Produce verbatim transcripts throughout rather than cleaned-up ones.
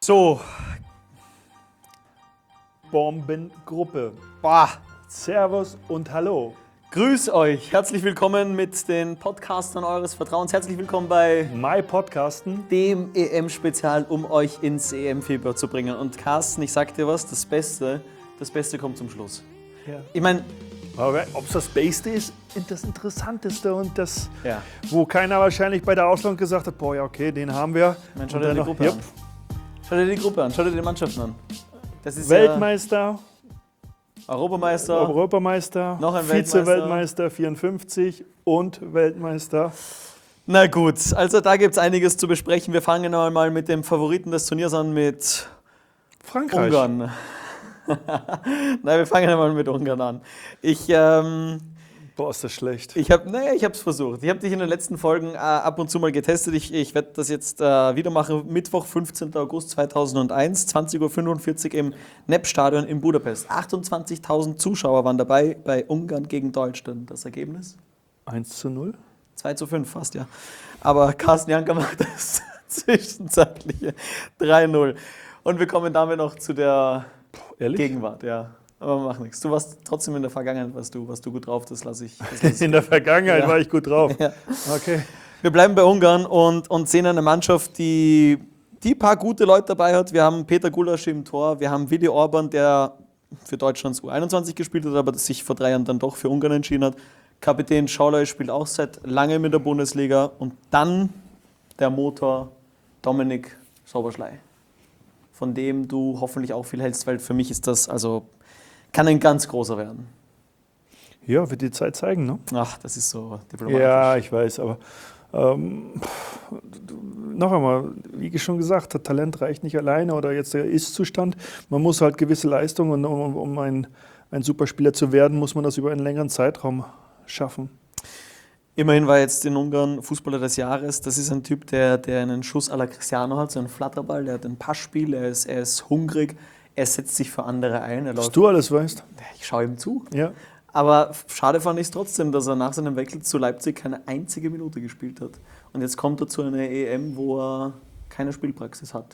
So, Bombengruppe. Bah. Servus und Hallo. Grüß euch, herzlich willkommen mit den Podcastern eures Vertrauens. Herzlich willkommen bei My Podcasten, dem E M-Spezial, um euch ins E M-Fieber zu bringen. Und Carsten, ich sag dir was, das Beste, das Beste kommt zum Schluss. Ja. Ich meine, aber ob es das Beste ist, das Interessanteste und das, ja. wo keiner wahrscheinlich bei der Ausland gesagt hat, boah, ja okay, den haben wir. Man, schau dir die noch, Gruppe jupp. an. Schau dir die Gruppe an, schau dir die Mannschaften an. Das ist Weltmeister, ja Europameister, Europameister, noch ein Vize-Weltmeister vierundfünfzig und Weltmeister. Na gut, also da gibt es einiges zu besprechen. Wir fangen einmal mit dem Favoriten des Turniers an, mit Frankreich. Ungarn. Nein, wir fangen einmal mit Ungarn an. Ich, ähm, Boah, ist das schlecht. ich habe, naja, ich habe es versucht. Ich habe dich in den letzten Folgen äh, ab und zu mal getestet. Ich, ich werde das jetzt äh, wieder machen. Mittwoch, fünfzehnten August zweitausendeins, zwanzig Uhr fünfundvierzig im Nep-Stadion in Budapest. achtundzwanzigtausend Zuschauer waren dabei bei Ungarn gegen Deutschland. Das Ergebnis? eins zu null? zwei zu fünf fast, ja. Aber Carsten Janker macht das zwischenzeitliche drei null. Und wir kommen damit noch zu der Ehrlich? Gegenwart, ja. Aber macht nichts. Du warst trotzdem in der Vergangenheit, was du, was du gut drauf, das lasse ich. Das lass ich In der Vergangenheit Ja. war ich gut drauf. Ja. Okay. Wir bleiben bei Ungarn und, und sehen eine Mannschaft, die, die ein paar gute Leute dabei hat. Wir haben Peter Gulácsi im Tor, wir haben Willi Orban, der für Deutschlands U einundzwanzig gespielt hat, aber sich vor drei Jahren dann doch für Ungarn entschieden hat. Kapitän Schaulai spielt auch seit langem in der Bundesliga. Und dann der Motor Dominik Szoboszlai, von dem du hoffentlich auch viel hältst, weil für mich ist das, also kann ein ganz großer werden. Ja, wird die Zeit zeigen, ne? Ach, das ist so diplomatisch. Ja, ich weiß, aber ähm, noch einmal, wie schon gesagt, das Talent reicht nicht alleine oder jetzt der Ist-Zustand. Man muss halt gewisse Leistungen, und um, um ein, ein Superspieler zu werden, muss man das über einen längeren Zeitraum schaffen. Immerhin war jetzt in Ungarn Fußballer des Jahres. Das ist ein Typ, der, der einen Schuss à la Cristiano hat, so einen Flatterball, der hat ein Passspiel, er ist, er ist hungrig, er setzt sich für andere ein. Er Was läuft, du alles weißt. ich schaue ihm zu. Ja. Aber schade fand ich es trotzdem, dass er nach seinem Wechsel zu Leipzig keine einzige Minute gespielt hat. Und jetzt kommt er zu einer E M, wo er keine Spielpraxis hat.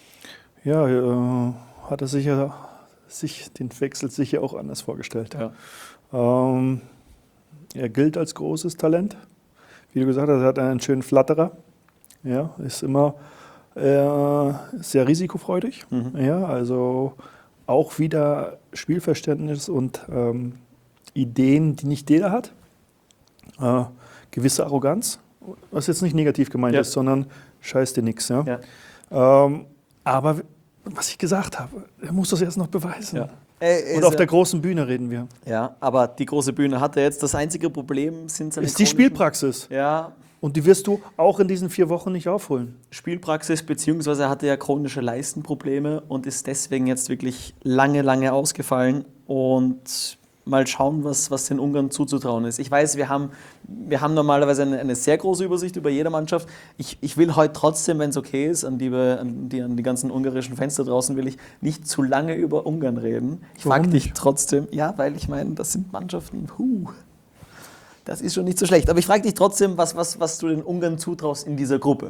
Ja, äh, hat er sicher, sich den Wechsel sicher auch anders vorgestellt. Ja. Ähm, er gilt als großes Talent. Wie du gesagt hast, er hat einen schönen Flatterer. Ja, ist immer äh, sehr risikofreudig. Mhm. Ja, also auch wieder Spielverständnis und ähm, Ideen, die nicht jeder hat. Äh, gewisse Arroganz, was jetzt nicht negativ gemeint Ja. ist, sondern scheiß dir nix. Ja? Ja. Ähm, aber was ich gesagt habe, er muss das erst noch beweisen. Ja. Ey, Und ist auf er- der großen Bühne reden wir. Ja, aber die große Bühne hat er jetzt. Das einzige Problem sind seine Ist die chronischen- Spielpraxis. Ja, Und die wirst du auch in diesen vier Wochen nicht aufholen. Spielpraxis, beziehungsweise er hatte ja chronische Leistenprobleme und ist deswegen jetzt wirklich lange, lange ausgefallen. Und mal schauen, was, was den Ungarn zuzutrauen ist. Ich weiß, wir haben, wir haben normalerweise eine, eine sehr große Übersicht über jede Mannschaft. Ich, ich will heute trotzdem, wenn es okay ist, an die, an, die, an die ganzen ungarischen Fans da draußen, will ich nicht zu lange über Ungarn reden. Ich Warum frage dich nicht? trotzdem, ja, weil ich meine, das sind Mannschaften, huh, das ist schon nicht so schlecht. Aber ich frage dich trotzdem, was, was, was du den Ungarn zutraust in dieser Gruppe.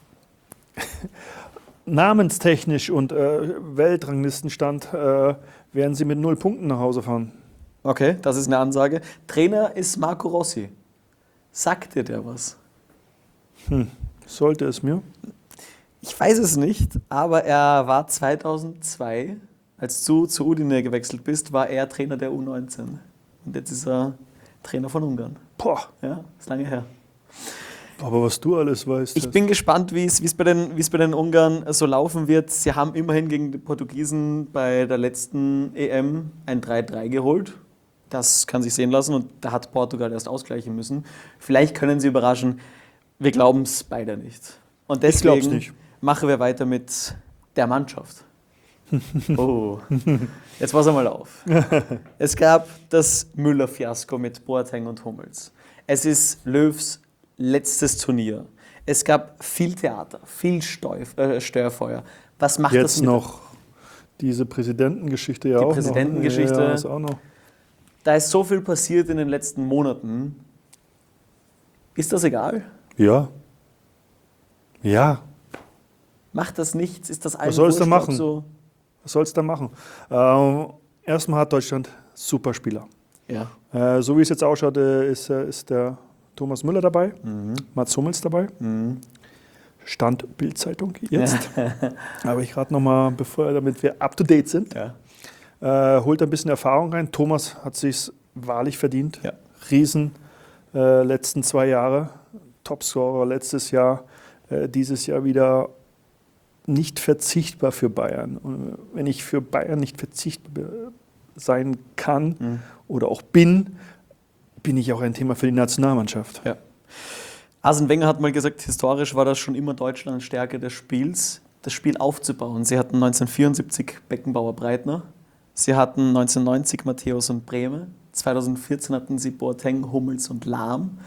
Namenstechnisch und äh, Weltranglistenstand äh, werden sie mit null Punkten nach Hause fahren. Okay, das ist eine Ansage. Trainer ist Marco Rossi. Sagt dir der was? Hm. Sollte es mir. Ich weiß es nicht, aber er war zweitausendzwei, als du zu Udine gewechselt bist, war er Trainer der U neunzehn. Und jetzt ist er Trainer von Ungarn. Boah, Ja, ist lange her. aber was du alles weißt. Ich das- bin gespannt, wie es wie es bei den, wie es bei den Ungarn so laufen wird. Sie haben immerhin gegen die Portugiesen bei der letzten E M ein drei drei geholt. Das kann sich sehen lassen und da hat Portugal erst ausgleichen müssen. Vielleicht können sie überraschen. Wir glauben es beide nicht. Und Ich glaub's deswegen nicht. machen wir weiter mit der Mannschaft. Oh, jetzt pass einmal auf. Es gab das Müller-Fiasko mit Boateng und Hummels. Es ist Löws letztes Turnier. Es gab viel Theater, viel Steuf, äh, Störfeuer. Was macht das Jetzt mit noch diese Präsidentengeschichte ja Die auch Präsidentengeschichte. noch. Ja, ist auch noch. Da ist so viel passiert in den letzten Monaten. Ist das egal? Ja. Ja. Macht das nichts? Ist das allen Was sollst du wurscht, machen? ob so? Was sollst du da machen? Ähm, erstmal hat Deutschland super Spieler. Ja. Äh, so wie es jetzt ausschaut, äh, ist, äh, ist der Thomas Müller dabei, Mhm. Mats Hummels dabei. Mhm. Stand Bild-Zeitung jetzt. Aber ich rate nochmal, bevor, damit wir up to date sind. Ja. Äh, holt ein bisschen Erfahrung rein. Thomas hat sich wahrlich verdient. Ja. Riesen äh, letzten zwei Jahre. Topscorer letztes Jahr, äh, dieses Jahr wieder nicht verzichtbar für Bayern. Und wenn ich für Bayern nicht verzichtbar sein kann Mhm. oder auch bin, bin ich auch ein Thema für die Nationalmannschaft. Ja. Arsene Wenger hat mal gesagt, historisch war das schon immer Deutschlands Stärke des Spiels, das Spiel aufzubauen. Sie hatten neunzehnhundertvierundsiebzig Beckenbauer-Breitner, sie hatten neunzehnhundertneunzig Matthäus und Brehme, zweitausendvierzehn hatten sie Boateng, Hummels und Lahm.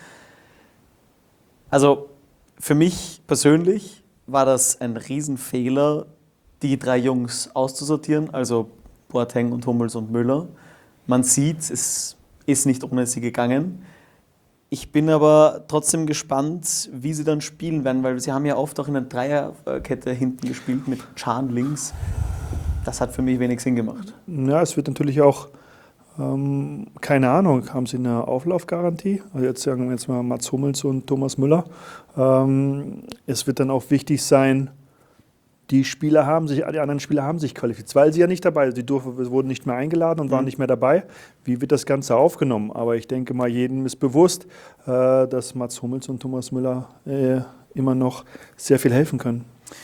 Also für mich persönlich war das ein Riesenfehler, die drei Jungs auszusortieren, also Boateng und Hummels und Müller. Man sieht, es ist nicht ohne sie gegangen. Ich bin aber trotzdem gespannt, wie sie dann spielen werden, weil sie haben ja oft auch in einer Dreierkette hinten gespielt mit Can links. Das hat für mich wenig Sinn gemacht. Ja, es wird natürlich auch, ähm, keine Ahnung, haben sie eine Auflaufgarantie? Also jetzt sagen wir jetzt mal Mats Hummels und Thomas Müller. Ähm, es wird dann auch wichtig sein, die Spieler haben sich, die anderen Spieler haben sich qualifiziert, weil sie ja nicht dabei sind. Sie durften, wurden nicht mehr eingeladen und waren Mhm. nicht mehr dabei. Wie wird das Ganze aufgenommen? Aber ich denke mal, jedem ist bewusst, äh, dass Mats Hummels und Thomas Müller äh, immer noch sehr viel helfen können.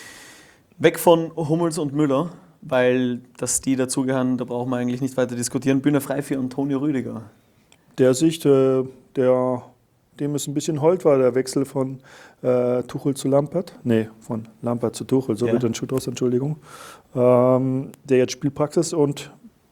Weg von Hummels und Müller, weil dass die dazugehören, da brauchen wir eigentlich nicht weiter diskutieren. Bühne frei für Antonio Rüdiger. Der Sicht, äh, der, dem es ein bisschen hold war, der Wechsel von äh, Tuchel zu Lampert. Nee, von Lampert zu Tuchel, so Ja. wird ein Schutt aus, Entschuldigung. Ähm, der jetzt Spielpraxis und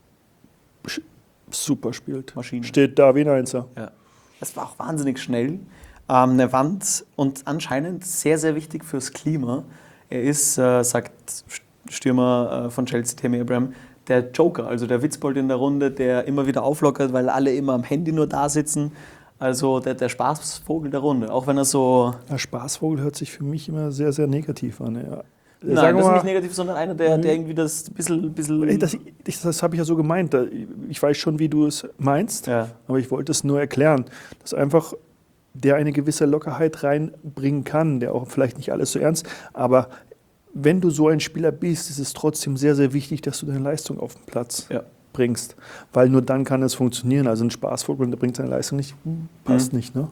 sch- super spielt. Maschine. Steht da wie ein Einser. Ja. Das war auch wahnsinnig schnell. Ähm, eine Wand und anscheinend sehr, sehr wichtig fürs Klima. Er ist, äh, sagt Stürmer äh, von Chelsea, Tammy Abraham, der Joker, also der Witzbold in der Runde, der immer wieder auflockert, weil alle immer am Handy nur da sitzen. Also der, der Spaßvogel der Runde, auch wenn er so... Der Spaßvogel hört sich für mich immer sehr, sehr negativ an. Ja. Nein, Sagen wir das ist mal, nicht negativ, sondern einer, der, der irgendwie das ein bisschen... bisschen ey, das, ich, das habe ich ja so gemeint. Da- Ich weiß schon, wie du es meinst, ja. aber ich wollte es nur erklären, dass einfach der eine gewisse Lockerheit reinbringen kann, der auch vielleicht nicht alles so ernst, aber wenn du so ein Spieler bist, ist es trotzdem sehr, sehr wichtig, dass du deine Leistung auf den Platz Ja. bringst, weil nur dann kann es funktionieren. Also ein Spaßvogel, der bringt seine Leistung nicht, hm, passt Mhm. nicht. Ne?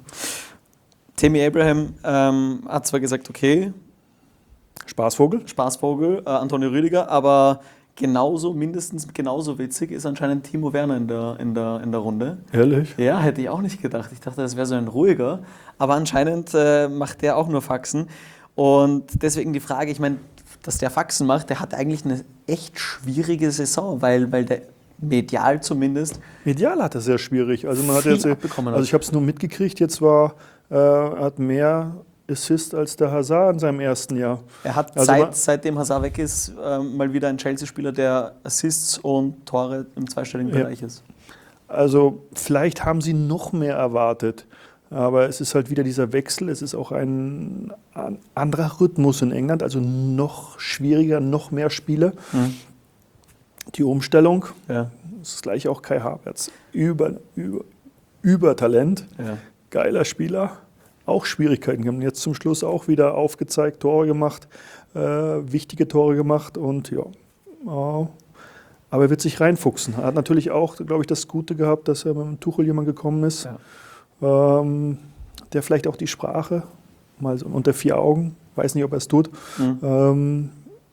Tammy Abraham ähm, hat zwar gesagt, okay, Spaßvogel? Spaßvogel, äh, Antonio Rüdiger, aber genauso, mindestens genauso witzig ist anscheinend Timo Werner in der, in der, in der Runde. Ehrlich? Ja, hätte ich auch nicht gedacht. Ich dachte, das wäre so ein ruhiger, aber anscheinend äh, macht der auch nur Faxen. Und deswegen die Frage, ich meine, dass der Faxen macht, der hat eigentlich eine echt schwierige Saison, weil, weil der medial zumindest Medial hat er sehr schwierig. Also man hat viel jetzt, abbekommen hat. also ich habe es nur mitgekriegt. Jetzt war, äh, er hat mehr Assist als der Hazard in seinem ersten Jahr. Er hat Also ma- seit, seitdem Hazard weg ist, ähm, mal wieder ein Chelsea-Spieler, der Assists und Tore im zweistelligen Ja. Bereich ist. Also vielleicht haben sie noch mehr erwartet. Aber es ist halt wieder dieser Wechsel. Es ist auch ein, ein anderer Rhythmus in England, also noch schwieriger, noch mehr Spiele. Mhm. Die Umstellung, Ja, das ist gleich auch Kai Havertz. Über, über, über Talent, ja. geiler Spieler, auch Schwierigkeiten gehabt. Jetzt zum Schluss auch wieder aufgezeigt, Tore gemacht, äh, wichtige Tore gemacht und ja. Oh. Aber er wird sich reinfuchsen. Er hat natürlich auch, glaube ich, das Gute gehabt, dass er mit dem Tuchel jemand gekommen ist, Ja. ähm, der vielleicht auch die Sprache mal so unter vier Augen, weiß nicht, ob er es tut, Mhm. ähm,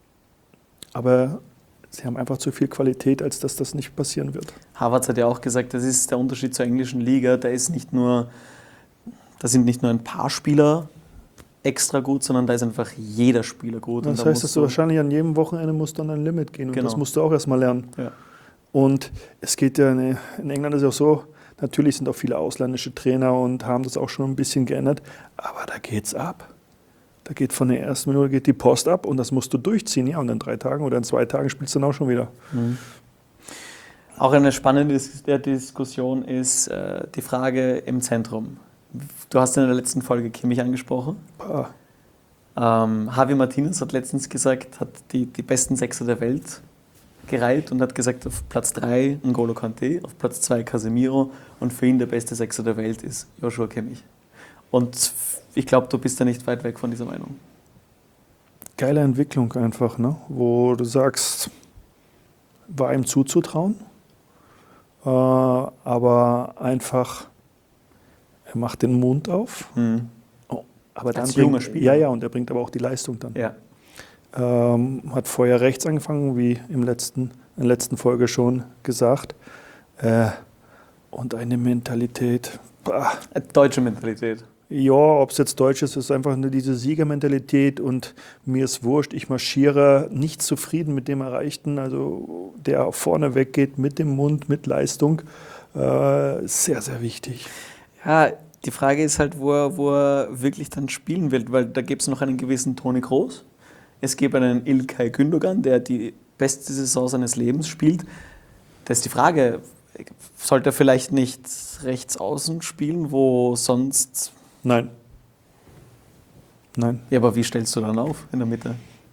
aber sie haben einfach zu viel Qualität, als dass das nicht passieren wird. Havertz hat ja auch gesagt, das ist der Unterschied zur englischen Liga. Da ist nicht nur, da sind nicht nur ein paar Spieler extra gut, sondern da ist einfach jeder Spieler gut. Und Das da heißt, dass musst du wahrscheinlich an jedem Wochenende musst du an dein Limit gehen und Genau. das musst du auch erstmal lernen. Ja. Und es geht ja, in in England ist es auch so, natürlich sind auch viele ausländische Trainer und haben das auch schon ein bisschen geändert, aber da geht's ab. Da geht von der ersten Minute geht die Post ab und das musst du durchziehen, ja, und in drei Tagen oder in zwei Tagen spielst du dann auch schon wieder. Mhm. Auch eine spannende Dis- der Diskussion ist äh, die Frage im Zentrum. Du hast in der letzten Folge Kimmich angesprochen. Pah. Ähm, Javi Martinez hat letztens gesagt, hat die, die besten Sechser der Welt gereiht und hat gesagt, auf Platz drei N'Golo Kanté, auf Platz zwei Casemiro und für ihn der beste Sechser der Welt ist Joshua Kimmich. Und ich glaube, du bist da nicht weit weg von dieser Meinung. Geile Entwicklung einfach, ne? Wo du sagst, war ihm zuzutrauen, äh, aber einfach, er macht den Mund auf. Mhm. Oh, aber dann Als bringt, junger Spieler. Ja, ja, und er bringt aber auch die Leistung dann. Ja. Ähm, hat vorher rechts angefangen, wie im letzten, in der letzten Folge schon gesagt. Äh, und eine Mentalität. Bah. Deutsche Mentalität. Ja, ob es jetzt deutsch ist, ist einfach nur diese Siegermentalität und mir ist wurscht, ich marschiere nicht zufrieden mit dem Erreichten, also der vorne weggeht mit dem Mund, mit Leistung, äh, sehr, sehr wichtig. Ja, die Frage ist halt, wo er, wo er wirklich dann spielen will, weil da gibt es noch einen gewissen Toni Kroos, es gibt einen İlkay Gündogan, der die beste Saison seines Lebens spielt. Da ist die Frage, sollte er vielleicht nicht rechts außen spielen, wo sonst... Nein. Nein. Ja, aber wie stellst du dann auf in der Mitte?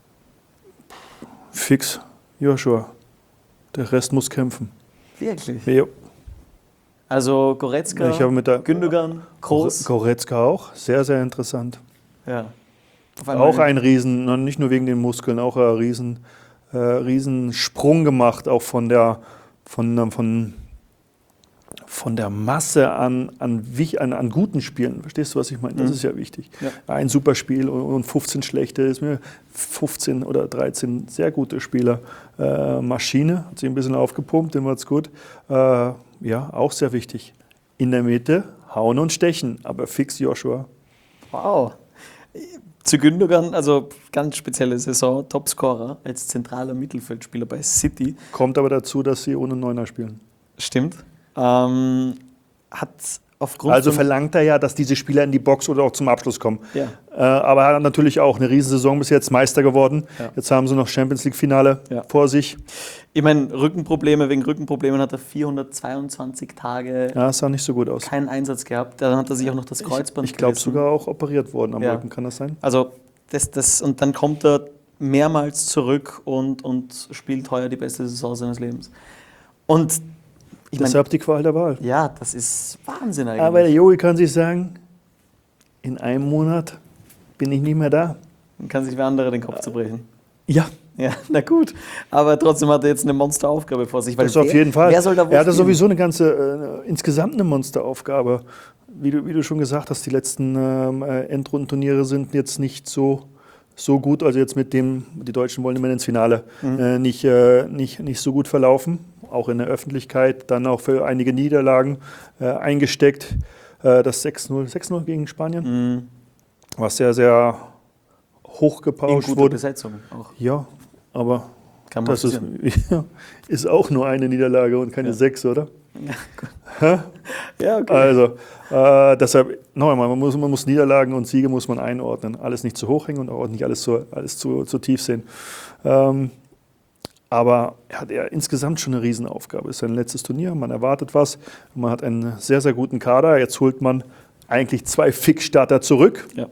Fix, Joshua. Der Rest muss kämpfen. Wirklich? Ja. Also Goretzka, Ich habe mit der Gündogan, Kroos. Goretzka auch, sehr, sehr interessant. Ja. Auf Auch ein Riesen, nicht nur wegen den Muskeln, auch ein Riesen, äh, Riesensprung gemacht, auch von der, von, von, von der Masse an, an, an, an guten Spielen. Verstehst du, was ich meine? Das Mhm. ist ja wichtig. Ja. Ein super Spiel und fünfzehn schlechte, ist mir fünfzehn oder dreizehn sehr gute Spieler. Äh, Maschine, hat sich ein bisschen aufgepumpt, dem war's gut. Äh, ja, auch sehr wichtig. In der Mitte hauen und stechen, aber fix Joshua. Wow. Zu Gündogan, also ganz spezielle Saison, Topscorer als zentraler Mittelfeldspieler bei City. Kommt aber dazu, dass sie ohne Neuner spielen. Stimmt. Ähm, hat aufgrund Also von- verlangt er ja, dass diese Spieler in die Box oder auch zum Abschluss kommen. Ja. Äh, aber er hat natürlich auch eine Riesensaison bis jetzt, Meister geworden. Ja. Jetzt haben sie noch Champions League-Finale Ja. vor sich. Ich meine, Rückenprobleme, wegen Rückenproblemen hat er vierhundertzweiundzwanzig Tage Ja, es sah nicht so gut aus. keinen Einsatz gehabt. Dann hat er sich auch noch das Kreuzband Ich, ich glaube gerissen. sogar auch operiert worden am Ja. Rücken, kann das sein? Also das, das, und dann kommt er mehrmals zurück und, und spielt heuer die beste Saison seines Lebens. Und ich meine, Deshalb die Qual der Wahl. ja, das ist Wahnsinn eigentlich. Aber der Joey kann sich sagen, in einem Monat bin ich nicht mehr da. Dann kann sich wer andere den Kopf zerbrechen. Ja, Ja, na gut. Aber trotzdem hat er jetzt eine Monsteraufgabe vor sich. Weil das auf wer, jeden Fall. Wer soll da wo er hatte spielen? sowieso eine ganze, äh, insgesamt eine Monsteraufgabe. Wie du, wie du schon gesagt hast, die letzten ähm, äh, Endrundenturniere sind jetzt nicht so, so gut. Also jetzt mit dem, die Deutschen wollen immer ins Finale, Mhm. äh, nicht, äh, nicht, nicht so gut verlaufen. Auch in der Öffentlichkeit, dann auch für einige Niederlagen äh, eingesteckt. Äh, das sechs null sechs null gegen Spanien, Mhm. was sehr, sehr In hochgepauscht guter wurde. Besetzung auch. Ja, aber Kann man das ist, passieren. ist auch nur eine Niederlage und keine Ja. sechs, oder? Ja, ja, okay. Also, äh, deshalb, noch einmal, man muss, man muss Niederlagen und Siege muss man einordnen. Alles nicht zu hoch hängen und auch nicht alles zu, alles zu, zu tief sehen. Ähm, aber er hat ja insgesamt schon eine Riesenaufgabe. Es ist sein letztes Turnier, man erwartet was. Man hat einen sehr, sehr guten Kader. Jetzt holt man eigentlich zwei Fixstarter zurück. Ja.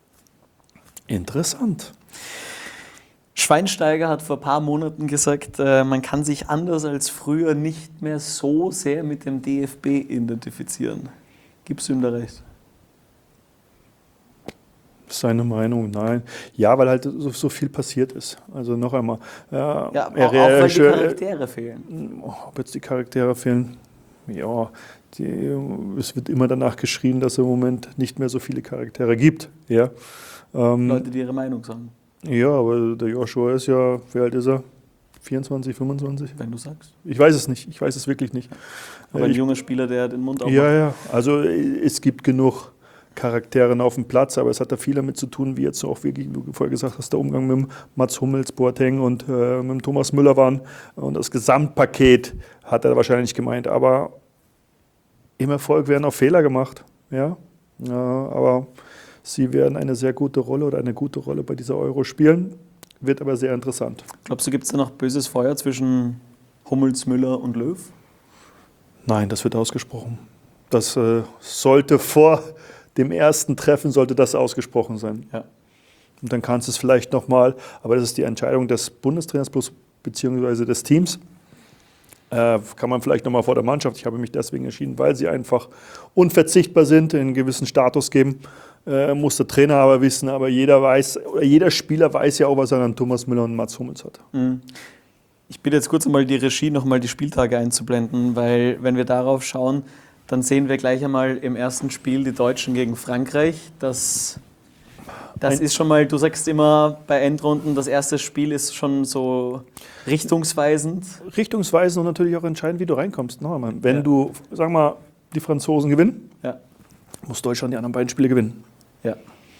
Interessant. Schweinsteiger hat vor ein paar Monaten gesagt, äh, man kann sich anders als früher nicht mehr so sehr mit dem D F B identifizieren. Gibst du ihm da recht? Seine Meinung, nein. Ja, weil halt so, so viel passiert ist. Also noch einmal. Äh, Ja, auch, er- auch weil die er- Charaktere fehlen. Ob jetzt die Charaktere fehlen? Ja, die, es wird immer danach geschrien, dass es im Moment nicht mehr so viele Charaktere gibt. Ja, ähm, Leute, die ihre Meinung sagen, ja, aber der Joshua ist ja, wie alt ist er? vierundzwanzig, fünfundzwanzig? wenn du sagst. Ich weiß es nicht, ich weiß es wirklich nicht. Aber Äh, ein ich, junger Spieler, der den Mund aufmacht. ja, ja, also äh, es gibt genug Charakteren auf dem Platz, aber es hat da viel damit zu tun, wie jetzt auch wirklich, wie du vorher gesagt hast, der Umgang mit dem Mats Hummels, Boateng und äh, mit dem Thomas Müller waren. Und das Gesamtpaket hat er wahrscheinlich gemeint. Aber im Erfolg werden auch Fehler gemacht. Ja? Ja, aber sie werden eine sehr gute Rolle oder eine gute Rolle bei dieser Euro spielen. Wird aber sehr interessant. Glaubst du, gibt es da noch böses Feuer zwischen Hummels, Müller und Löw? Nein, das wird ausgesprochen. Das äh, sollte vor dem ersten Treffen sollte das ausgesprochen sein. Ja. Und dann kannst du es vielleicht nochmal, aber das ist die Entscheidung des Bundestrainers plus beziehungsweise des Teams, äh, kann man vielleicht nochmal vor der Mannschaft, ich habe mich deswegen entschieden, weil sie einfach unverzichtbar sind, einen gewissen Status geben, äh, muss der Trainer aber wissen, aber jeder weiß, oder jeder Spieler weiß ja auch, was er an Thomas Müller und Mats Hummels hat. Mhm. Ich bitte jetzt kurz einmal die Regie, nochmal die Spieltage einzublenden, weil wenn wir darauf schauen, dann sehen wir gleich einmal im ersten Spiel die Deutschen gegen Frankreich. Das, das ist schon mal, du sagst immer bei Endrunden, das erste Spiel ist schon so richtungsweisend. Richtungsweisend und natürlich auch entscheidend, wie du reinkommst. Noch einmal, wenn ja. du, sagen wir mal, die Franzosen gewinnen, ja. muss Deutschland die anderen beiden Spiele gewinnen. Ja.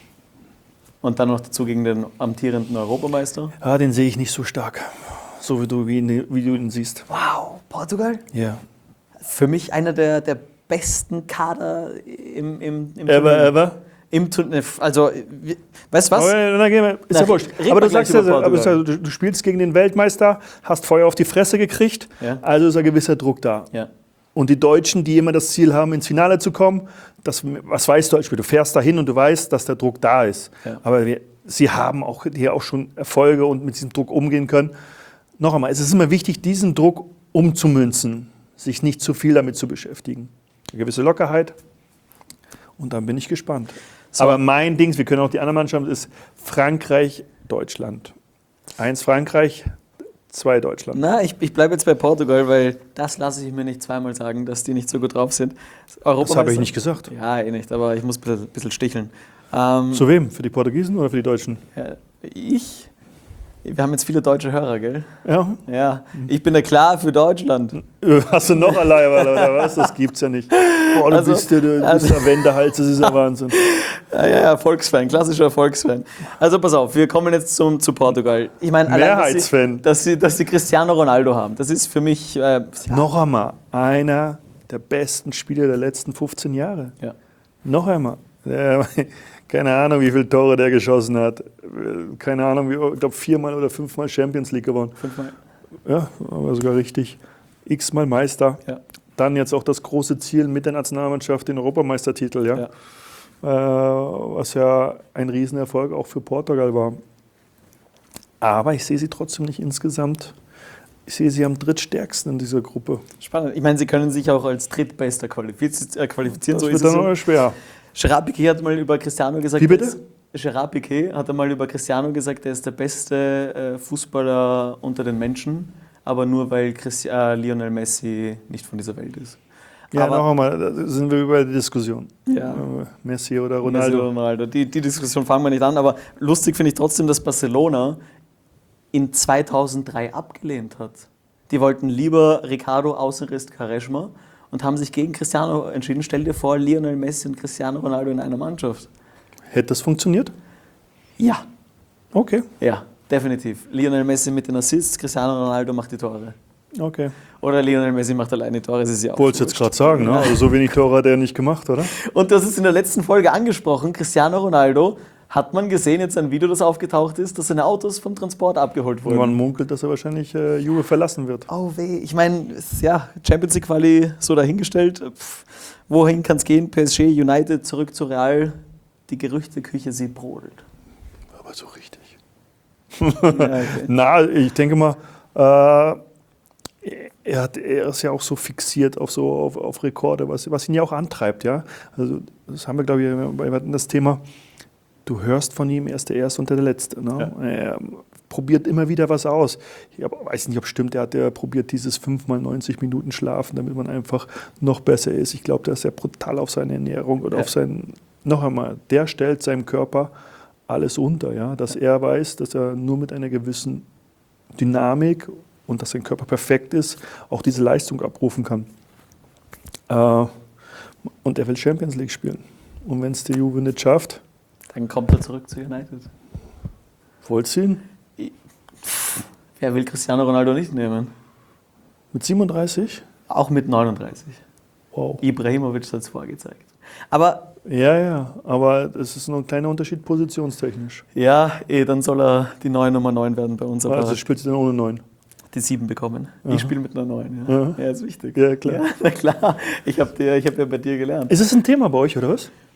Und dann noch dazu gegen den amtierenden Europameister? Ja, den sehe ich nicht so stark. So wie du, wie, ihn, wie du ihn siehst. Wow, Portugal? Ja. Für mich einer der, der besten Kader im, im, im Ever, Turnier. ever? Im Turnier. Also, weißt du was? Aber, dann gehen wir, ist Na, ja wurscht. red Aber mal du sagst gleich ja, über aber Portugal. du, du spielst gegen den Weltmeister, hast Feuer auf die Fresse gekriegt, Ja. also ist ein gewisser Druck da. Ja. Und die Deutschen, die immer das Ziel haben, ins Finale zu kommen, das, was weißt du als Spieler? Du fährst dahin und du weißt, dass der Druck da ist. Ja. Aber wir, sie haben auch hier auch schon Erfolge und mit diesem Druck umgehen können. Noch einmal, es ist immer wichtig, diesen Druck umzumünzen, sich nicht zu viel damit zu beschäftigen. Eine gewisse Lockerheit und dann bin ich gespannt. So. Aber mein Ding, wir können auch die andere Mannschaft, ist Frankreich, Deutschland. Eins Frankreich, zwei Deutschland. Na, ich, ich bleibe jetzt bei Portugal, weil das lasse ich mir nicht zweimal sagen, dass die nicht so gut drauf sind. Das habe ich nicht gesagt. Ja, eh nicht, aber ich muss ein bisschen, bisschen sticheln. Ähm, Zu wem? Für die Portugiesen oder für die Deutschen? Ja, ich? Wir haben jetzt viele deutsche Hörer, gell? Ja. Ja, ich bin ja klar für Deutschland. Hast du noch allein oder was? Das gibt's ja nicht. Boah, du Also, bist ja du also, bist der Wendehals, das ist ja Wahnsinn. Ja, ja, ja, Volksfan, klassischer Volksfan. Also pass auf, wir kommen jetzt zum, zu Portugal. Ich meine, allein, Mehrheitsfan. dass sie, dass, sie, dass sie Cristiano Ronaldo haben, das ist für mich... Äh, ja. Noch einmal, einer der besten Spieler der letzten fünfzehn Jahre. Ja. Noch einmal. Der, keine Ahnung, wie viele Tore der geschossen hat. Keine Ahnung, wie, ich glaube viermal oder fünfmal Champions League gewonnen. Fünfmal. Ja, aber sogar richtig. X-mal Meister. Ja. Dann jetzt auch das große Ziel mit der Nationalmannschaft, den Europameistertitel. Ja? Ja. Äh, was ja ein Riesenerfolg auch für Portugal war. Aber ich sehe sie trotzdem nicht insgesamt. Ich sehe sie am drittstärksten in dieser Gruppe. Spannend. Ich meine, sie können sich auch als Drittbester qualifizieren. Das so wird ist dann es aber so. schwer. Gerard Piqué hat mal über Cristiano gesagt... Wie bitte? dass- Gerard Piqué hat einmal über Cristiano gesagt, er ist der beste äh, Fußballer unter den Menschen, aber nur weil Christi- äh, Lionel Messi nicht von dieser Welt ist. Ja, aber, noch einmal, da sind wir über die Diskussion. Ja. Äh, Messi oder Messi Ronaldo. oder Ronaldo. Die, die Diskussion fangen wir nicht an, aber lustig finde ich trotzdem, dass Barcelona in zweitausenddrei abgelehnt hat. Die wollten lieber Ricardo Außenriss Quaresma und haben sich gegen Cristiano entschieden. Stell dir vor, Lionel Messi und Cristiano Ronaldo in einer Mannschaft. Hätte das funktioniert? Ja. Okay. Ja, definitiv. Lionel Messi mit den Assists, Cristiano Ronaldo macht die Tore. Okay. Oder Lionel Messi macht alleine die Tore, das ist ja auch Wolltest du jetzt wurscht. gerade sagen, ne? Also so wenig Tore hat er nicht gemacht, oder? Und das ist in der letzten Folge angesprochen, Cristiano Ronaldo, hat man gesehen, jetzt ein Video, das aufgetaucht ist, dass seine Autos vom Transport abgeholt wurden. Man munkelt, dass er wahrscheinlich äh, Juve verlassen wird. Oh weh, ich meine, ja, Champions League Quali so dahingestellt. Pff, wohin kann es gehen? P S G, United, zurück zu Real. Die Gerüchteküche, sie brodelt. Aber so richtig. Ja, okay. Na, ich denke mal, äh, er, hat, er ist ja auch so fixiert auf, so, auf, auf Rekorde, was, was ihn ja auch antreibt. Ja? Also, das haben wir, glaube ich, bei das Thema. Du hörst von ihm, er ist der Erste und der Letzte. Ne? Ja. Er probiert immer wieder was aus. Ich weiß nicht, ob es stimmt, er hat ja probiert dieses fünf mal neunzig Minuten Schlafen, damit man einfach noch besser ist. Ich glaube, der ist ja brutal auf seine Ernährung oder ja. auf seinen, noch einmal, der stellt seinem Körper alles unter, ja? Dass ja. er weiß, dass er nur mit einer gewissen Dynamik und dass sein Körper perfekt ist, auch diese Leistung abrufen kann. Äh, und er will Champions League spielen. Und wenn es die Juve nicht schafft, dann kommt er zurück zu United. Vollziehen? Wer will Cristiano Ronaldo nicht nehmen? Mit siebenunddreißig? Auch mit neununddreißig. Wow. Ibrahimovic hat es vorgezeigt. Aber ja, ja, aber es ist nur ein kleiner Unterschied positionstechnisch. ja, eh, dann soll er die neue Nummer neun werden bei uns. Aber Also spielst du dann ohne neun? Die sieben bekommen. Aha. Ich spiele mit einer neun. Ja. Aha. Ja, ist wichtig. Ja, klar. Ja, na klar. Ich habe hab ja bei dir gelernt. Ist es ein Thema bei euch, oder was?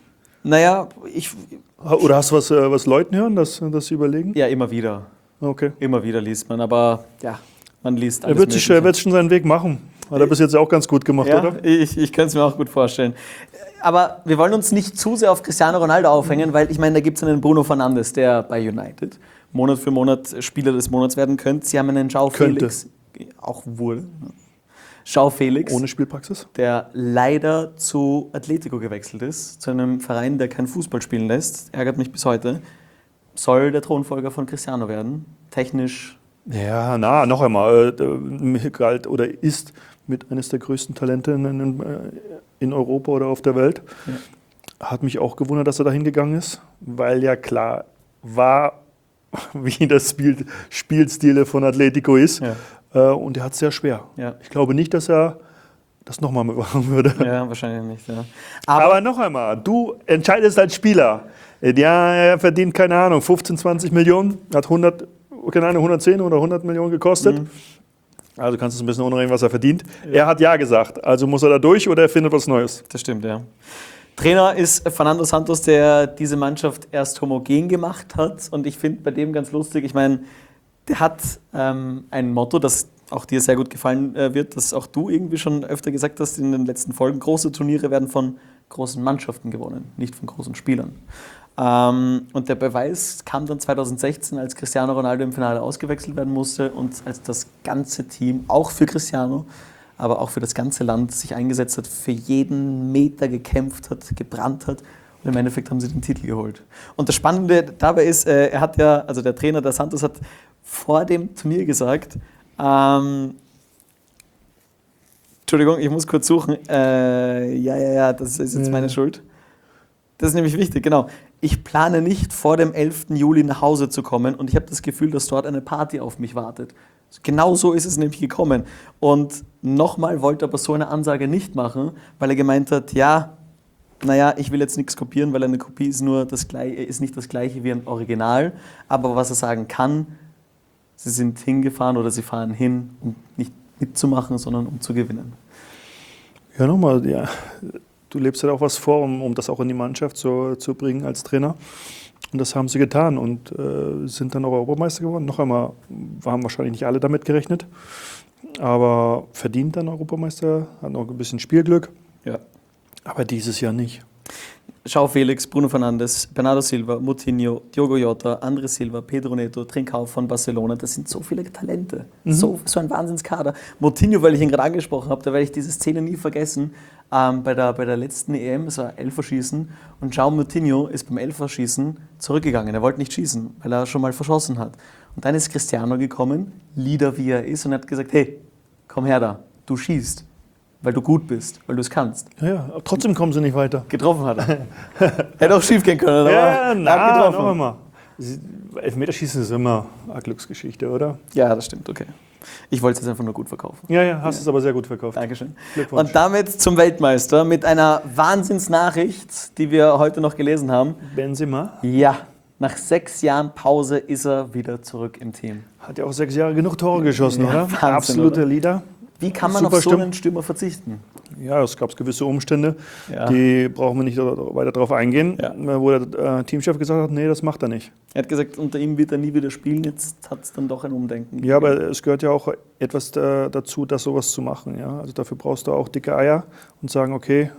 Naja, ich. Oder hast du was, äh, was Leuten hören, dass, dass sie überlegen? Ja, immer wieder. Okay. Immer wieder liest man, aber ja, man liest alles Er wird, sich, er wird schon seinen Weg machen. Hat er bis jetzt auch ganz gut gemacht, ja, oder? Ich, ich kann es mir auch gut vorstellen. Aber wir wollen uns nicht zu sehr auf Cristiano Ronaldo aufhängen, weil ich meine, da gibt es einen Bruno Fernandes, der bei United Monat für Monat Spieler des Monats werden könnte. Sie haben einen João Felix, auch wurde. João Felix. Ohne Spielpraxis? Der leider zu Atletico gewechselt ist, zu einem Verein, der kein Fußball spielen lässt. Ärgert mich bis heute. Soll der Thronfolger von Cristiano werden. Technisch. Ja, na, noch einmal. Äh, galt oder ist mit eines der größten Talente in, in Europa oder auf der Welt. Ja. Hat mich auch gewundert, dass er da hingegangen ist, weil ja klar war, wie das Spiel, Spielstil von Atletico ist. Ja. Äh, und er hat es sehr schwer. Ja. Ich glaube nicht, dass er das nochmal machen würde. Ja, wahrscheinlich nicht. Ja. Aber, Aber noch einmal, du entscheidest als Spieler. Ja, er verdient, keine Ahnung, fünfzehn, zwanzig Millionen, hat hundert, keine Ahnung, hundertzehn oder hundert Millionen gekostet. Mhm. Also kannst du ein bisschen unreden, was er verdient. Ja. Er hat ja gesagt, also muss er da durch oder er findet was Neues. Das stimmt, ja. Trainer ist Fernando Santos, der diese Mannschaft erst homogen gemacht hat. Und ich finde bei dem ganz lustig, ich meine, der hat ähm, ein Motto, das auch dir sehr gut gefallen äh, wird, das auch du irgendwie schon öfter gesagt hast in den letzten Folgen. Große Turniere werden von großen Mannschaften gewonnen, nicht von großen Spielern. Ähm, und der Beweis kam dann zweitausendsechzehn, als Cristiano Ronaldo im Finale ausgewechselt werden musste und als das ganze Team, auch für Cristiano, aber auch für das ganze Land sich eingesetzt hat, für jeden Meter gekämpft hat, gebrannt hat. Und im Endeffekt haben sie den Titel geholt. Und das Spannende dabei ist, äh, er hat ja, also der Trainer, der Santos, hat vor dem Turnier gesagt, ähm, Entschuldigung, ich muss kurz suchen, äh, ja, ja, ja, das ist jetzt ja. meine Schuld. Das ist nämlich wichtig, genau. Ich plane nicht, vor dem elften Juli nach Hause zu kommen und ich habe das Gefühl, dass dort eine Party auf mich wartet. Genau so ist es nämlich gekommen. Und nochmal wollte er aber so eine Ansage nicht machen, weil er gemeint hat, ja, naja, ich will jetzt nichts kopieren, weil eine Kopie ist, nur das Gleiche, ist nicht das Gleiche wie ein Original. Aber was er sagen kann, sie sind hingefahren oder sie fahren hin, um nicht mitzumachen, sondern um zu gewinnen. Ja, nochmal, ja. Du lebst ja auch was vor, um, um das auch in die Mannschaft zu, zu bringen als Trainer. Und das haben sie getan und äh, sind dann auch Europameister geworden. Noch einmal, haben wahrscheinlich nicht alle damit gerechnet, aber verdient dann Europameister, hat noch ein bisschen Spielglück. Ja. Aber dieses Jahr nicht. João Felix, Bruno Fernandes, Bernardo Silva, Moutinho, Diogo Jota, André Silva, Pedro Neto, Trincão von Barcelona. Das sind so viele Talente. Mhm. So, so ein Wahnsinnskader. Moutinho, weil ich ihn gerade angesprochen habe, da werde ich diese Szene nie vergessen. Ähm, bei, der, bei der letzten E M, es war Elferschießen und João Moutinho ist beim Elferschießen zurückgegangen. Er wollte nicht schießen, weil er schon mal verschossen hat. Und dann ist Cristiano gekommen, Leader wie er ist, und hat gesagt, hey, komm her da, du schießt. Weil du gut bist, weil du es kannst. Ja, ja, trotzdem kommen sie nicht weiter. Getroffen hat er. Hätte auch schief gehen können, aber ja, na, er hat getroffen. Noch einmal. Elfmeterschießen ist immer eine Glücksgeschichte, oder? Ja, das stimmt, okay. Ich wollte es jetzt einfach nur gut verkaufen. Ja, ja, hast ja. es aber sehr gut verkauft. Dankeschön. Und damit zum Weltmeister mit einer Wahnsinnsnachricht, die wir heute noch gelesen haben. Benzema? Ja, nach sechs Jahren Pause ist er wieder zurück im Team. Hat ja auch sechs Jahre genug Tore geschossen, ja, oder? Wahnsinn, Absoluter oder? Leader. Wie kann man Super auf so einen Stürmer verzichten? Ja, es gab gewisse Umstände, ja. die brauchen wir nicht weiter darauf eingehen, ja. wo der äh, Teamchef gesagt hat, nee, das macht er nicht. Er hat gesagt, unter ihm wird er nie wieder spielen, jetzt hat es dann doch ein Umdenken gegeben. Ja, aber es gehört ja auch etwas äh, dazu, das sowas zu machen. Ja? Also dafür brauchst du auch dicke Eier und sagen, okay,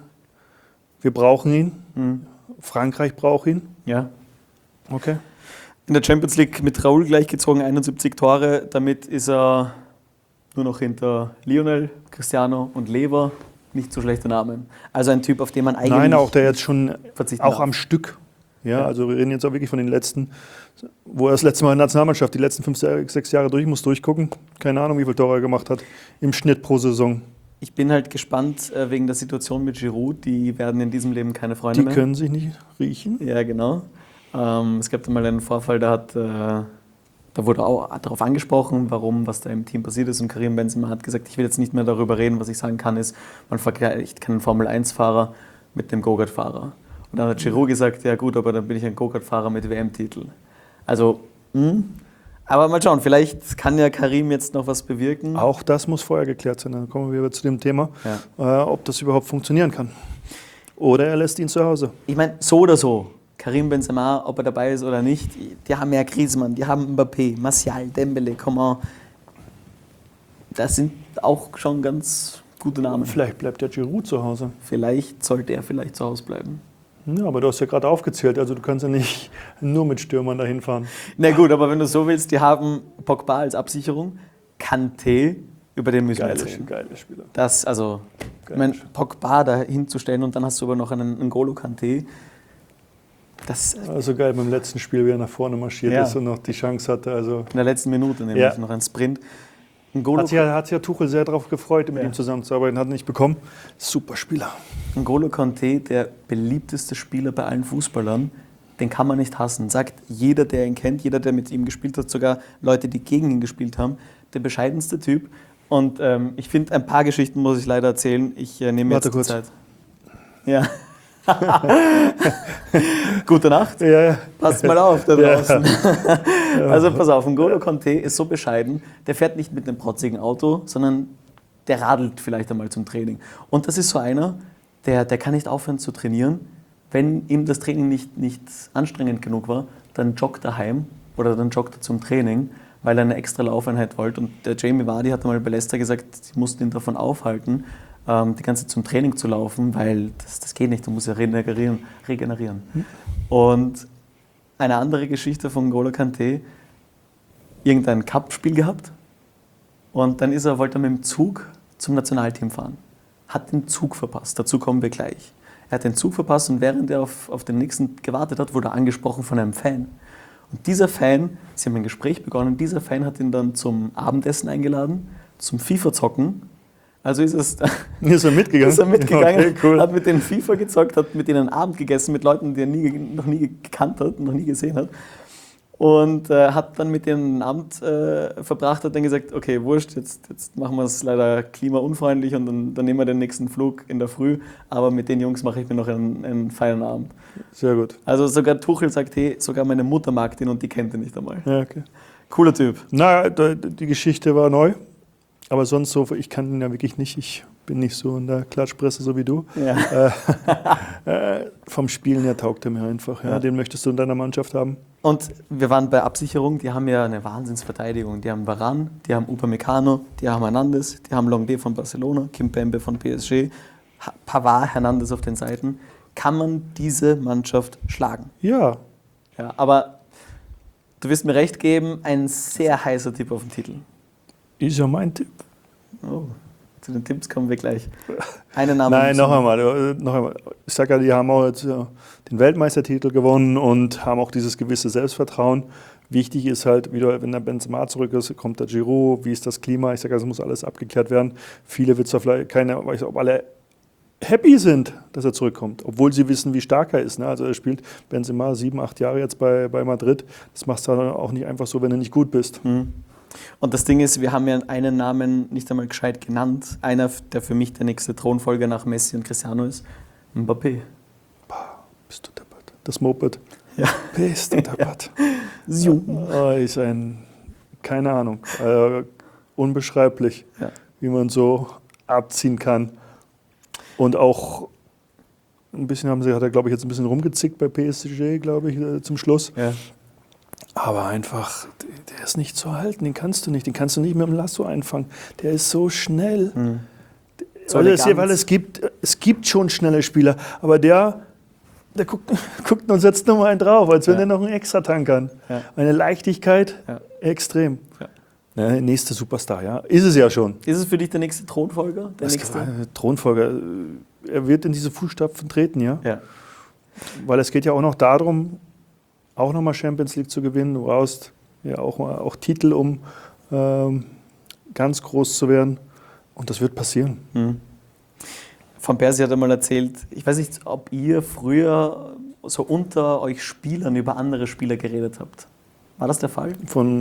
wir brauchen ihn, mhm. Frankreich braucht ihn. Ja. Okay. In der Champions League mit Raúl gleichgezogen, einundsiebzig Tore, damit ist er nur noch hinter Lionel, Cristiano und Lever, nicht so schlechte Namen. Also ein Typ, auf den man eigentlich Nein, auch der jetzt schon verzichten auch darf. am Stück. Ja, Ja. also wir reden jetzt auch wirklich von den letzten, wo er das letzte Mal in der Nationalmannschaft die letzten fünf, sechs Jahre durch muss durchgucken. Keine Ahnung, wie viele Tore er gemacht hat im Schnitt pro Saison. Ich bin halt gespannt äh, wegen der Situation mit Giroud. Die werden in diesem Leben keine Freunde Die mehr. können sich nicht riechen. Ja, genau. Ähm, es gab dann mal einen Vorfall, da hat äh, Da wurde auch darauf angesprochen, warum, was da im Team passiert ist. Und Karim Benzema hat gesagt, ich will jetzt nicht mehr darüber reden. Was ich sagen kann, ist, man vergleicht keinen Formel eins Fahrer mit dem Go-Kart-Fahrer. Und dann hat Giroud gesagt, ja gut, aber dann bin ich ein Go-Kart-Fahrer mit W M-Titel. Also, mh. Aber mal schauen, vielleicht kann ja Karim jetzt noch was bewirken. Auch das muss vorher geklärt sein. Dann kommen wir wieder zu dem Thema, ja. äh, ob das überhaupt funktionieren kann. Oder er lässt ihn zu Hause. Ich meine, so oder so, Karim Benzema, ob er dabei ist oder nicht, die haben ja Griezmann, die haben Mbappé, Martial, Dembele, Coman. Das sind auch schon ganz gute Namen. Vielleicht bleibt der Giroud zu Hause. Vielleicht sollte er vielleicht zu Hause bleiben. Ja, aber du hast ja gerade aufgezählt, also du kannst ja nicht nur mit Stürmern dahin fahren. Na gut, aber wenn du so willst, die haben Pogba als Absicherung, Kanté, über den müssen Geile, wir erzählen. geile Spieler. Das, also, ich meine, Pogba da hinzustellen und dann hast du aber noch einen N'Golo Kanté. Das Also geil beim letzten Spiel, wie er nach vorne marschiert Ja. ist und noch die Chance hatte. Also in der letzten Minute nämlich Ja. noch ein Sprint. N'Golo, hat sich, ja, hat sich ja Tuchel sehr darauf gefreut, mit Ja. ihm zusammenzuarbeiten, hat nicht bekommen. Super Spieler. N'Golo Kanté, der beliebteste Spieler bei allen Fußballern, den kann man nicht hassen. Sagt jeder, der ihn kennt, jeder, der mit ihm gespielt hat, sogar Leute, die gegen ihn gespielt haben, der bescheidenste Typ. Und ähm, ich finde, ein paar Geschichten muss ich leider erzählen. Ich äh, nehme jetzt Warte die kurz. Zeit. Ja. Gute Nacht. Ja, ja. Passt mal auf da Ja. draußen. Also pass auf, N'Golo Kanté ist so bescheiden, der fährt nicht mit einem protzigen Auto, sondern der radelt vielleicht einmal zum Training. Und das ist so einer, der, der kann nicht aufhören zu trainieren. Wenn ihm das Training nicht, nicht anstrengend genug war, dann joggt er heim oder dann joggt er zum Training, weil er eine extra Laufeinheit wollte. Und der Jamie Vardy hat einmal bei Leicester gesagt, sie mussten ihn davon aufhalten, ähm, die ganze Zeit zum Training zu laufen, weil das, das geht nicht, du musst ja regenerieren. regenerieren. Hm. Und eine andere Geschichte von N'Golo Kanté, irgendein Cup-Spiel gehabt und dann ist er, wollte er mit dem Zug zum Nationalteam fahren. Hat den Zug verpasst, dazu kommen wir gleich. Er hat den Zug verpasst und während er auf, auf den nächsten gewartet hat, wurde er angesprochen von einem Fan. Und dieser Fan, sie haben ein Gespräch begonnen, dieser Fan hat ihn dann zum Abendessen eingeladen, zum FIFA-Zocken. Also ist, es, Ist er mitgegangen? ist er mitgegangen, Okay, cool. hat mit denen FIFA gezockt, hat mit denen Abend gegessen, mit Leuten, die er nie, noch nie gekannt hat, noch nie gesehen hat. Und äh, hat dann mit denen einen Abend äh, verbracht, hat dann gesagt, okay, wurscht, jetzt, jetzt machen wir es leider klimaunfreundlich und dann, dann nehmen wir den nächsten Flug in der Früh, aber mit den Jungs mache ich mir noch einen, einen feinen Abend. Sehr gut. Also sogar Tuchel sagt, hey, sogar meine Mutter mag den und die kennt ihn nicht einmal. Ja, okay. Cooler Typ. Na, da- die Geschichte war neu, aber sonst so, ich kann ihn ja wirklich nicht. Ich bin nicht so in der Klatschpresse so wie du. Ja. Äh, vom Spielen her taugt er mir einfach. Ja. Ja. Den möchtest du in deiner Mannschaft haben. Und wir waren bei Absicherung, die haben ja eine Wahnsinnsverteidigung. Die haben Varane, die haben Upamecano, die haben Hernandez, die haben Lenglet von Barcelona, Kimpembe von P S G, Ha- Pavard, Hernandez auf den Seiten. Kann man diese Mannschaft schlagen? Ja, Ja, aber du wirst mir recht geben, ein sehr heißer Tipp auf den Titel. ist ja mein Tipp. Oh, zu den Tipps kommen wir gleich. Einen Namen Nein, müssen noch wir- einmal, äh, noch einmal. Ich sage ja, die haben auch jetzt äh, den Weltmeistertitel gewonnen und haben auch dieses gewisse Selbstvertrauen. Wichtig ist halt, wieder, wenn der Benzema zurück ist, kommt der Giroud, wie ist das Klima? Ich sage, es muss alles abgeklärt werden. Viele wird zwar vielleicht keine, weiß nicht, ob alle happy sind, dass er zurückkommt, obwohl sie wissen, wie stark er ist. Ne? Also er spielt Benzema sieben, acht Jahre jetzt bei, bei Madrid. Das machst du dann auch nicht einfach so, wenn du nicht gut bist. Mhm. Und das Ding ist, wir haben ja einen Namen nicht einmal gescheit genannt. Einer, der für mich der nächste Thronfolger nach Messi und Cristiano ist, Mbappé. Bist du deppert. Das Moped. Ja. Bist du deppert. Zoom. Oh, ist ein, keine Ahnung, äh, unbeschreiblich, Ja. wie man so abziehen kann. Und auch ein bisschen haben sie, hat er, glaube ich, jetzt ein bisschen rumgezickt bei P S G, glaube ich, äh, zum Schluss. Ja. Aber einfach, der ist nicht zu halten, den kannst du nicht, den kannst du nicht mit dem Lasso einfangen. Der ist so schnell. Mhm. So Weil, es, elegant. weil es, gibt, es gibt schon schnelle Spieler, aber der, der guckt, guckt und setzt nochmal einen drauf, als wenn Ja. er noch einen extra tankern. Ja. Eine Leichtigkeit, Ja. extrem. Ja. Ja, nächste Superstar, ja. Ist es ja schon. Ist es für dich der nächste Thronfolger? Der Das nächste? kann- Thronfolger, äh, er wird in diese Fußstapfen treten, ja. Ja. Weil es geht ja auch noch darum, auch nochmal Champions League zu gewinnen. Du brauchst ja auch, mal- auch Titel, um ähm, ganz groß zu werden. Und das wird passieren. Mhm. Van Persie hat einmal erzählt, ich weiß nicht, ob ihr früher so unter euch Spielern über andere Spieler geredet habt. War das der Fall?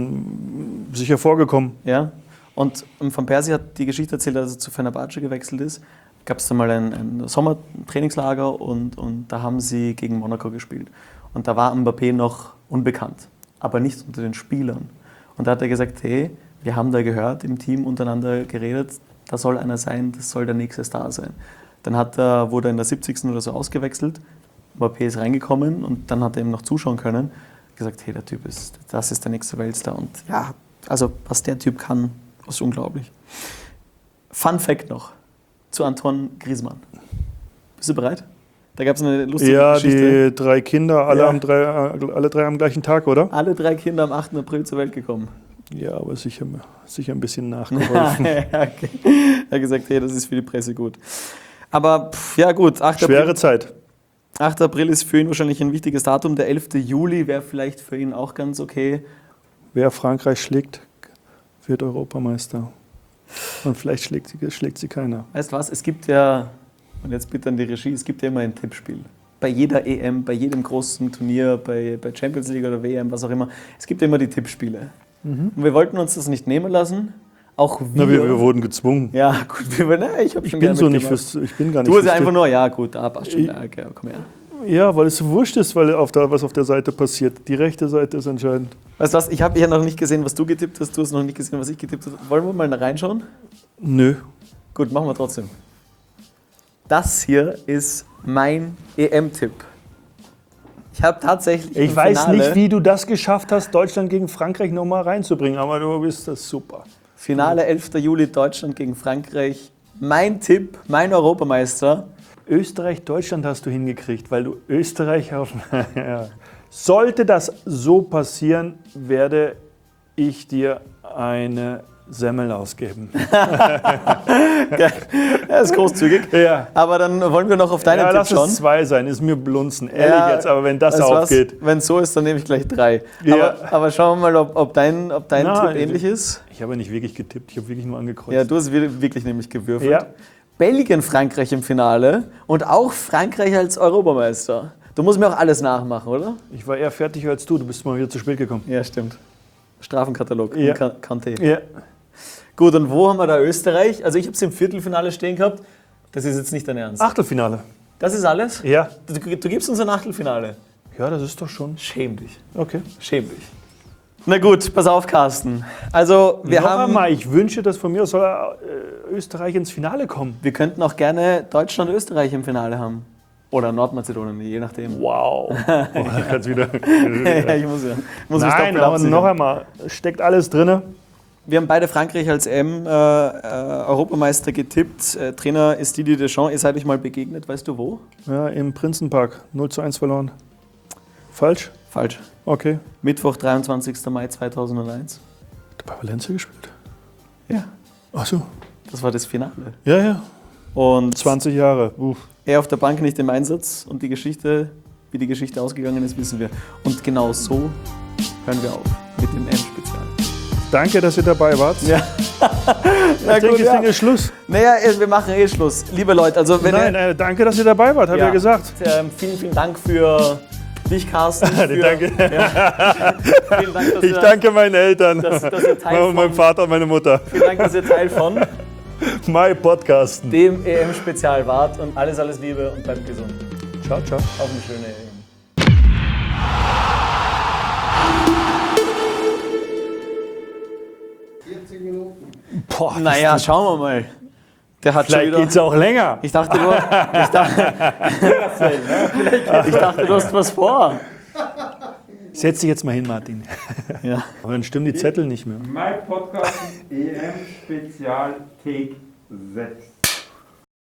Von sicher vorgekommen. Ja. Und Van Persie hat die Geschichte erzählt, als er zu Fenerbahce gewechselt ist. Gab es da mal ein, ein Sommertrainingslager und, und da haben sie gegen Monaco gespielt. Und da war Mbappé noch unbekannt, aber nicht unter den Spielern. Und da hat er gesagt, hey, wir haben da gehört, im Team untereinander geredet, da soll einer sein, das soll der nächste Star sein. Dann hat er, wurde er in der siebzigsten oder so ausgewechselt. Mbappé ist reingekommen und dann hat er ihm noch zuschauen können. Gesagt, hey, der Typ ist, das ist der nächste Weltstar. Und ja, also was der Typ kann, ist unglaublich. Fun Fact noch zu Antoine Griezmann. Bist du bereit? Da gab es eine lustige ja, Geschichte. Ja, die drei Kinder, alle, Ja. am drei, alle drei am gleichen Tag, oder? Alle drei Kinder am achten April zur Welt gekommen. Ja, aber sicher, sicher ein bisschen nachgeholfen. ja, okay. Er hat gesagt, hey, das ist für die Presse gut. Aber pff, ja gut, achter Schwere April, Zeit. achter April ist für ihn wahrscheinlich ein wichtiges Datum. Der elfte Juli wäre vielleicht für ihn auch ganz okay. Wer Frankreich schlägt, wird Europameister. Und vielleicht schlägt sie, schlägt sie keiner. Weißt du was, es gibt ja, und jetzt bitte an die Regie, es gibt ja immer ein Tippspiel. Bei jeder E M, bei jedem großen Turnier, bei, bei Champions League oder W M, was auch immer. Es gibt ja immer die Tippspiele. Mhm. Und wir wollten uns das nicht nehmen lassen. Auch wir. Na, wir, wir wurden gezwungen. Ja, gut, wir, na, ich, ich bin so nicht fürs, ich bin gar nicht Du hast ja fürs einfach nur, ja gut, da passt schon, ja, okay, komm her. Ja, weil es so wurscht ist, weil auf der, was auf der Seite passiert. Die rechte Seite ist entscheidend. Weißt du was, ich habe ja noch nicht gesehen, was du getippt hast, du hast noch nicht gesehen, was ich getippt habe. Wollen wir mal da reinschauen? Nö. Gut, machen wir trotzdem. Das hier ist mein E M-Tipp. Ich habe tatsächlich Ich im weiß Finale, nicht, wie du das geschafft hast, Deutschland gegen Frankreich nochmal reinzubringen, aber du bist das super. Finale elfter Juli, Deutschland gegen Frankreich. Mein Tipp, mein Europameister. Österreich, Deutschland hast du hingekriegt, weil du Österreich auf... ja. Sollte das so passieren, werde ich dir eine Semmel ausgeben. Geil. Ja, ist großzügig. Ja. Aber dann wollen wir noch auf deinen Ja, Tipp lass schauen. es zwei sein, ist mir blunzen. Ehrlich Ja, jetzt, aber wenn das weißt du was? aufgeht. Wenn es so ist, dann nehme ich gleich drei. Ja. Aber, aber schauen wir mal, ob, ob dein, ob dein Na, Tipp ähnlich ist. Ich habe nicht wirklich getippt, ich habe wirklich nur angekreuzt. Ja, du hast wirklich wirklich nämlich gewürfelt. Ja. Belgien, Frankreich im Finale und auch Frankreich als Europameister. Du musst mir auch alles nachmachen, oder? Ich war eher fertig als du, du bist mal wieder zu spät gekommen. Ja, stimmt. Strafenkatalog. Ja. Kanté. Ja. Gut, und wo haben wir da Österreich? Also ich habe es im Viertelfinale stehen gehabt. Das ist jetzt nicht dein Ernst. Achtelfinale. Das ist alles? Ja. Du, du gibst uns ein Achtelfinale. Ja, das ist doch schon. Schäm dich. Okay. Schäm dich. Na gut, pass auf, Carsten. Also wir Noch haben... einmal, ich wünsche, dass von mir aus soll äh, Österreich ins Finale kommen. Wir könnten auch gerne Deutschland und Österreich im Finale haben. Oder Nordmazedonien, je nachdem. Wow. Oh, da kann's wieder. ja, ich muss ja. Muss mich Nein, doppelt aber absichern. noch einmal, steckt alles drin. Wir haben beide Frankreich als M äh, äh, Europameister getippt. Äh, Trainer ist Didier Deschamps. Ihr seid euch mal begegnet, weißt du wo? Ja, im Prinzenpark, null zu eins verloren. Falsch? Falsch. Okay. Mittwoch, dreiundzwanzigster Mai zweitausendeins. Hat er bei Valencia gespielt? Ja. Ach so. Das war das Finale. Ja, ja. Und zwanzig Jahre. Uff. er auf der Bank nicht im Einsatz und die Geschichte, wie die Geschichte ausgegangen ist, wissen wir. Und genau so hören wir auf mit dem M-Spezial. Danke, dass ihr dabei wart. Ja. Na ich denke, das Ding ist Schluss. Naja, wir machen eh Schluss. Liebe Leute, also wenn Nein, ihr, äh, danke, dass ihr dabei wart, habe ich ja gesagt. Ähm, vielen, vielen Dank für dich, Carsten. Für, Danke. Ja. Vielen Dank, dass Ich ihr, danke meinen Eltern. dass, dass ihr Teil Und meinem von, Vater und meine Mutter. vielen Dank, dass ihr Teil von My Podcasten. dem E M-Spezial wart und alles, alles Liebe und bleibt gesund. Ciao, ciao. Auf eine schöne E M. vierzig Minuten. Boah, Naja, schauen wir mal. Der hat schon vielleicht wieder... geht es auch länger. Ich dachte, du, ich, dachte, ich dachte, du hast was vor. Setz dich jetzt mal hin, Martin. Ja. Aber dann stimmen die Zettel nicht mehr. My Podcast E M Spezial Take sechs.